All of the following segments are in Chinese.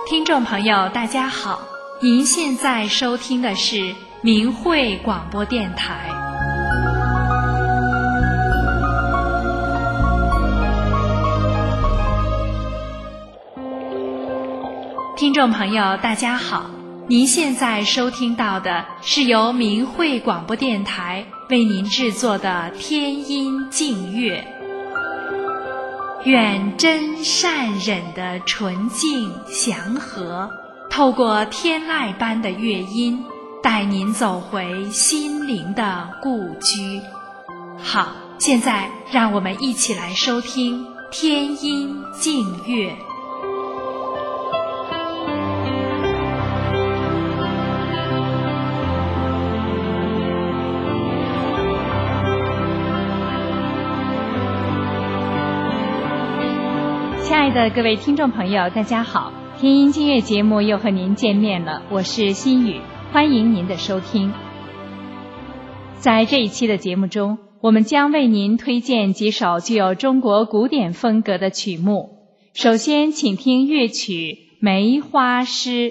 听众朋友大家好，您现在收听的是明慧广播电台。听众朋友大家好，您现在收听到的是由明慧广播电台为您制作的天音净乐。愿真善忍的纯净祥和，透过天籁般的乐音，带您走回心灵的故居。好，现在让我们一起来收听天音净乐。亲爱的各位听众朋友大家好，天音净乐节目又和您见面了，我是心雨，欢迎您的收听。在这一期的节目中，我们将为您推荐几首具有中国古典风格的曲目。首先请听乐曲《梅花诗》。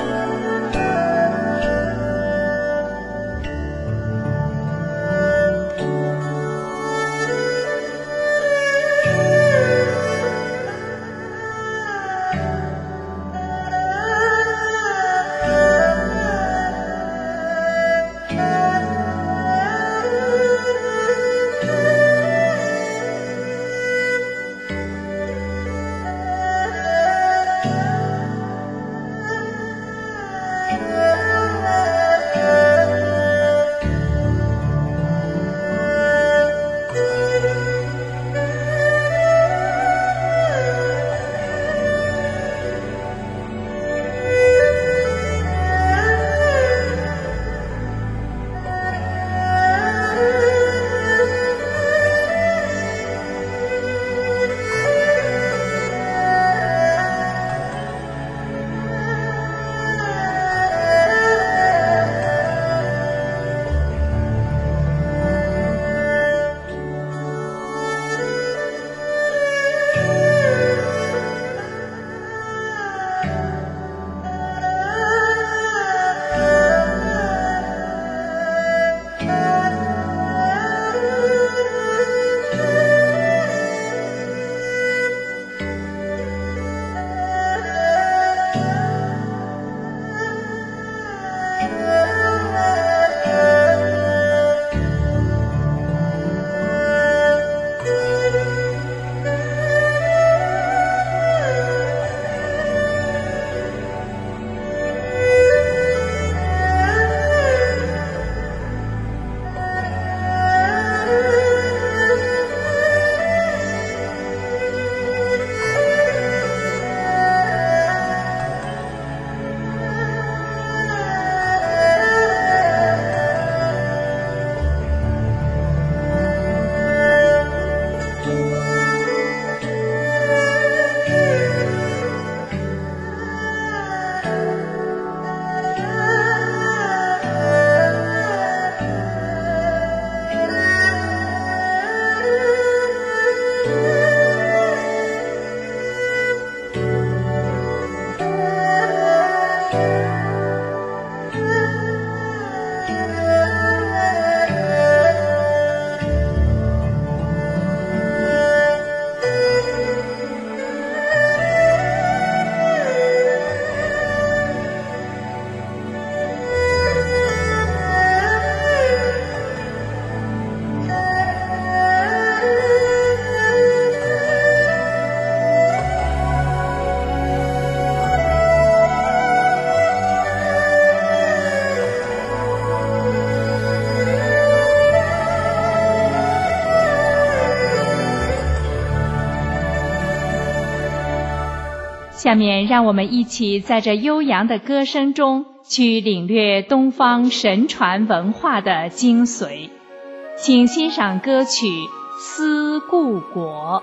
下面让我们一起在这悠扬的歌声中去领略东方神传文化的精髓。请欣赏歌曲《思故国》。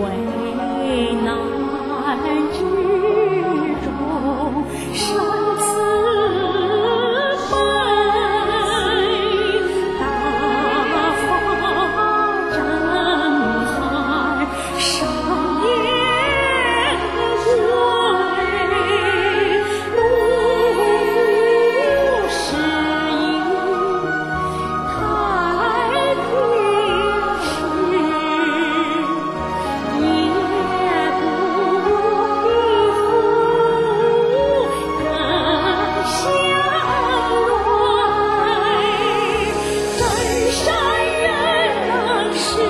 为难之中生慈悲，大法真海上烟归，怒是因太平时，也不必负更相来，真善人能使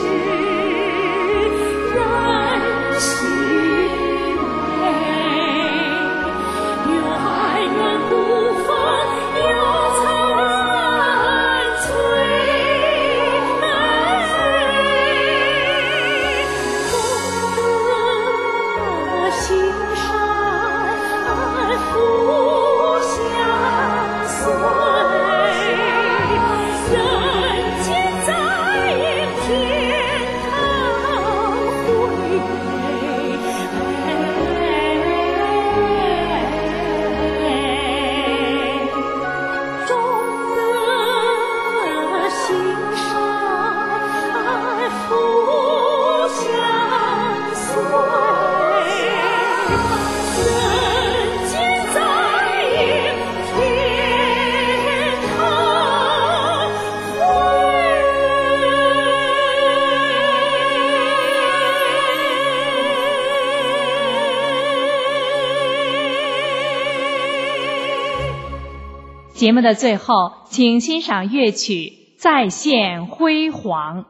人心美，远远不放有残翠。行善福相随，人间在天堂回归，终得行善福相随。人间在天堂节目的最后，请欣赏乐曲《再现辉煌》。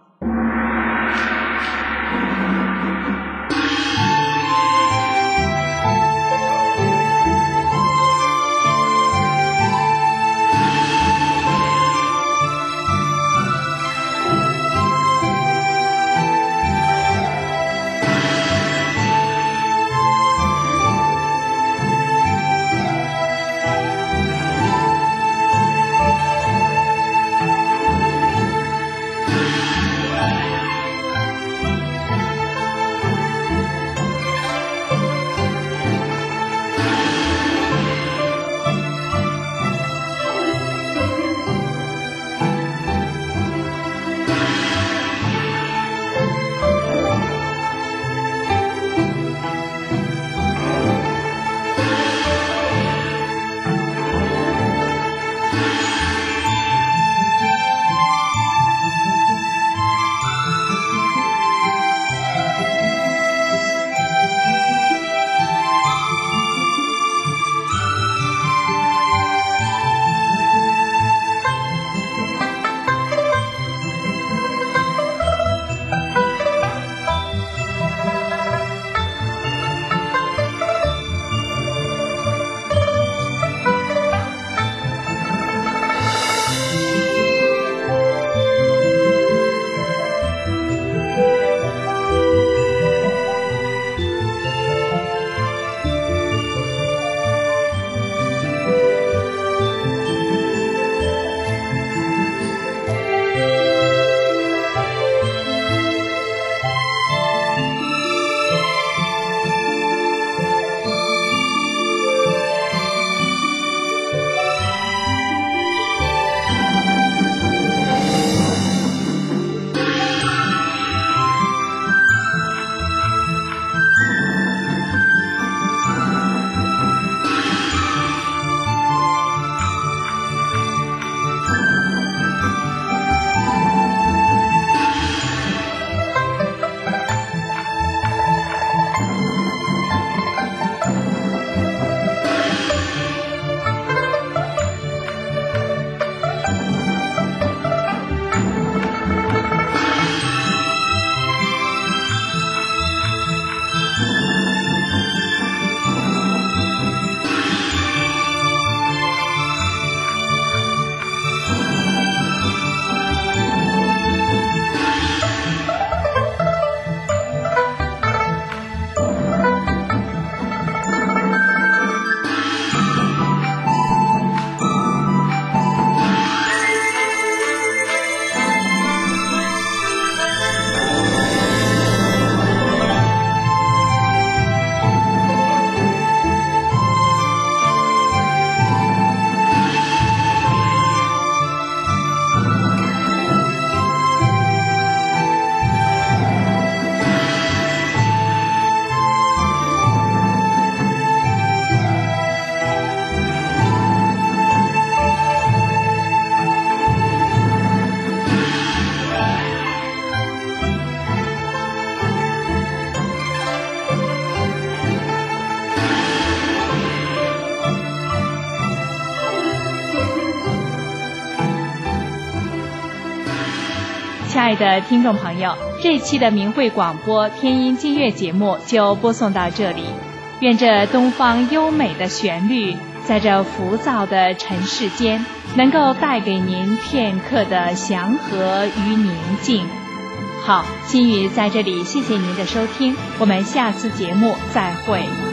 亲爱的听众朋友，这一期的明慧广播天音金乐节目就播送到这里。愿这东方优美的旋律，在这浮躁的尘世间，能够带给您片刻的祥和与宁静。好，心语在这里谢谢您的收听，我们下次节目再会。